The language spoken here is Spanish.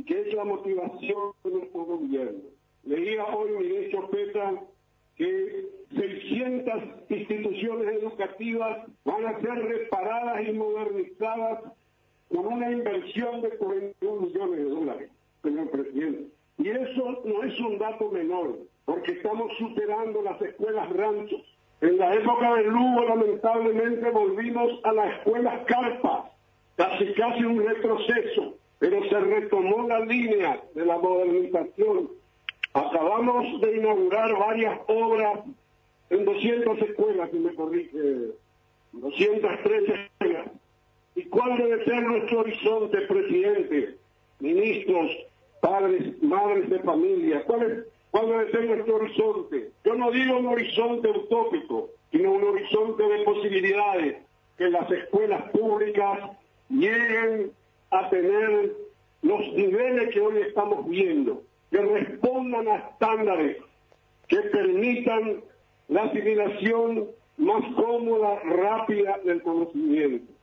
que es la motivación de nuestro gobierno. Leía hoy, ministro Peta, que 600 instituciones educativas van a ser reparadas y modernizadas con una inversión de 41 millones de dólares, señor presidente. Y eso no es un dato menor, porque estamos superando las escuelas ranchos. En la época del Lugo, lamentablemente, volvimos a las escuelas carpas, casi un retroceso, pero se retomó la línea de la modernización. Acabamos de inaugurar varias obras en 200 escuelas, si me corrige, 213 escuelas. ¿Y cuál debe ser nuestro horizonte, presidente, ministros, padres, madres de familia? ¿Cuál debe ser nuestro horizonte? Yo no digo un horizonte utópico, sino un horizonte de posibilidades, que las escuelas públicas lleguen a tener los niveles que hoy estamos viendo, que respondan a estándares que permitan la asimilación más cómoda, rápida del conocimiento.